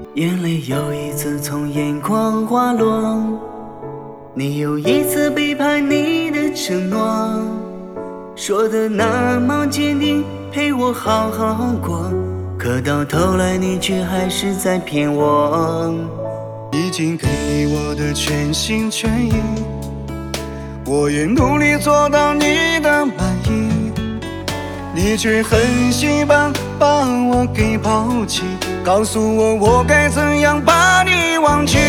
眼泪又一次从眼眶滑落，你又一次背叛你的承诺，说的那么坚定，陪我好好过，可到头来你却还是在骗我。 已经给你我的全心全意，我也努力做到你的满意，你却狠心把我给抛弃，告诉我我该怎样把你忘记。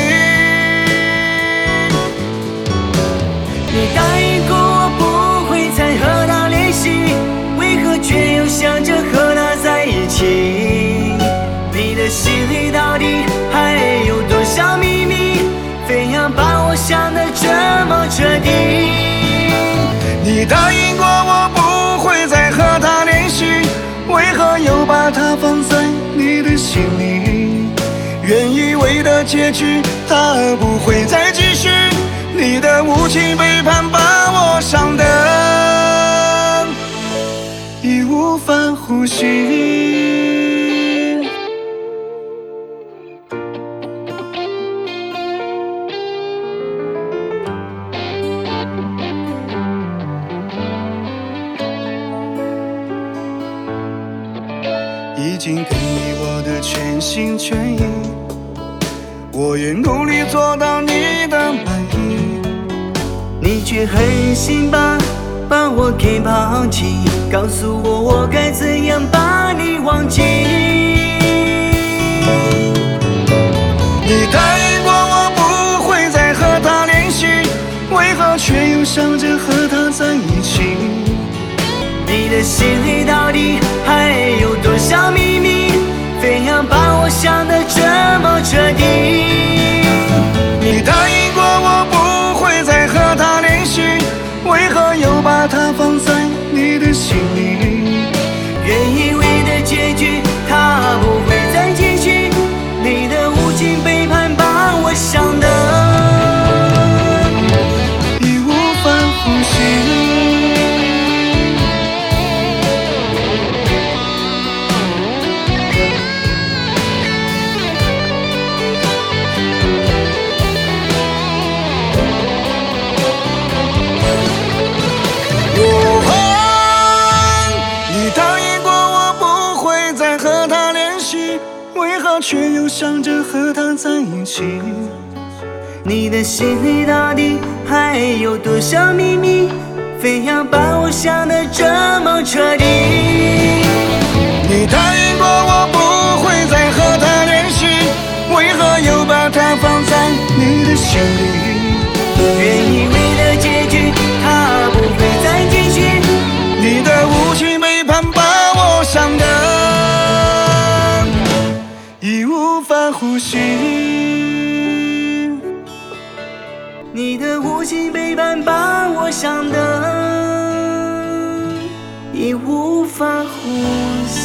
你答应过我不会再和他联系，为何却又想着和他在一起？你的心里到底还有多少秘密，非要把我想得这么彻底？ 你答应过我不会再和他联系，为何又把它放在你的心里？原以为的结局它不会再继续，你的无情背叛把我伤得已无法呼吸。已经给你我的全心全意，我也努力做到你的满意， 你却狠心把我给抛弃，告诉我我该怎样把你忘记？ 你答应过我不会再和他联系，为何却又想着和他在一起？ 你的心里到底还有多少秘密，非要把我想得这么彻底？ 你答应过我不会再和他联系，为何又把它放在你的心里？ 原以为的结局它不会再继续，你的无情背叛把我伤得已无法呼吸。为何却又想着和他在一起？ 你的心里到底还有多少秘密，非要把我想得这么彻底？ 你答应过我不会再和他联系，为何又把它放在你的心里？ 原以为的结局它不会再继续， 你的无情背叛把我伤得已无法呼吸， 你的无情背叛把我伤得已无法呼吸。